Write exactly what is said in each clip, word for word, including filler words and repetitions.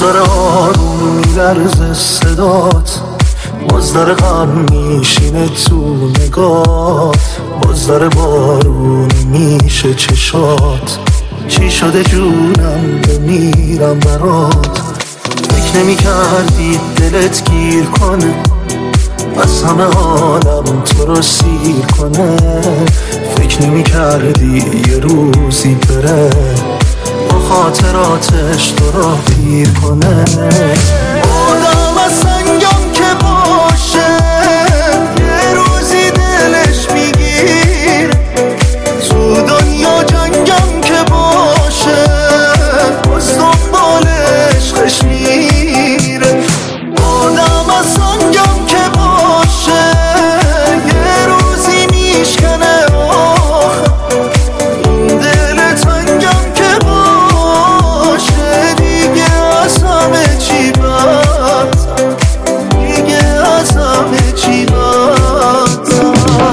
داره آروم میلرزه صدات، باز داره غم میشینه تو نگات، باز داره بارون میشه چشات. چی شده جونم بمیرم برات، فکر نمی کردی دلت گیر کنه، از همه عالم تو رو سیر کنه. فکر نمی کردی یه روزی بره، با خاطراتش تو رو پیر کنه. آدم از سنگم که باشه، یه روزی دلش میگیر. تو دنیا جنگم که باشه، باز دنبال عشقش میره. آدم از سنگم که باشه، یه روزی میشکنه آخه. این دل تنگم که باشه، دیگه از همه چی بدتر، دیگه از همه چی بدتر.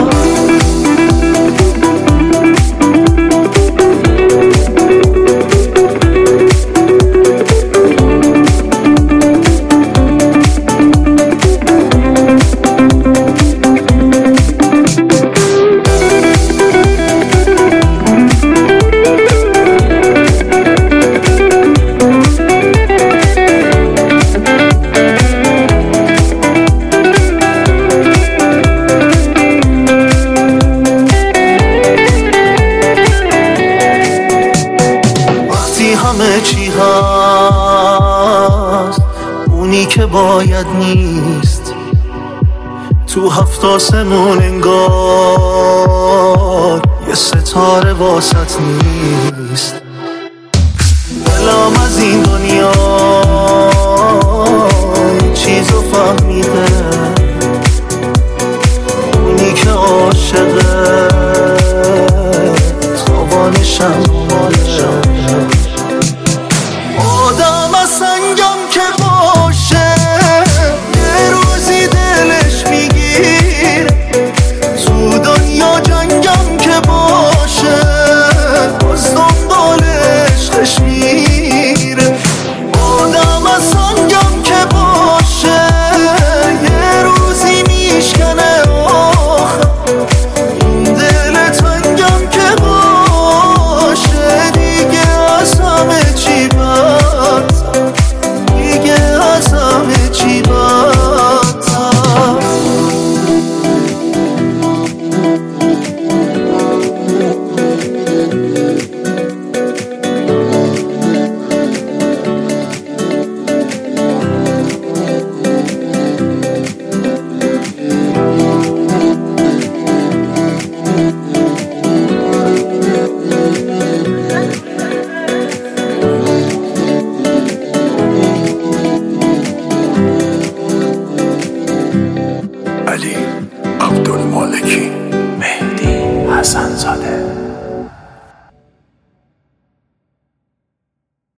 همه چی هست، اونی که باید نیست. تو هفت آسمون انگار یه ستاره واسط نیست.